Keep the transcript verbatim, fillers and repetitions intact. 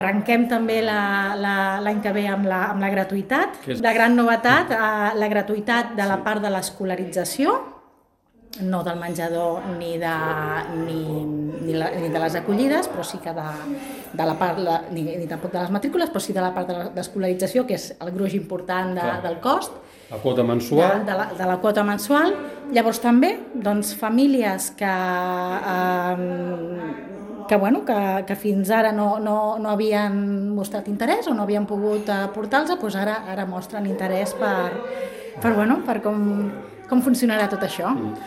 Arrenquem també l'any que ve amb la, amb la gratuïtat. La gran novetat, la gratuïtat de la part de l'escolarització, no del menjador ni de, ni, ni, la, ni de les acollides, però sí que de, de la part, ni, ni tampoc de les matrícules, però sí de la part de l'escolarització, que és el gruix important de, del cost. La quota mensual. De, de, la, de la quota mensual. Llavors també, doncs, famílies que... Eh, que, bueno, que, que fins ara no, no, no havien mostrat interès o no havien pogut aportar-los, doncs ara, ara mostren interès per, per, bueno, per com, com funcionarà tot això.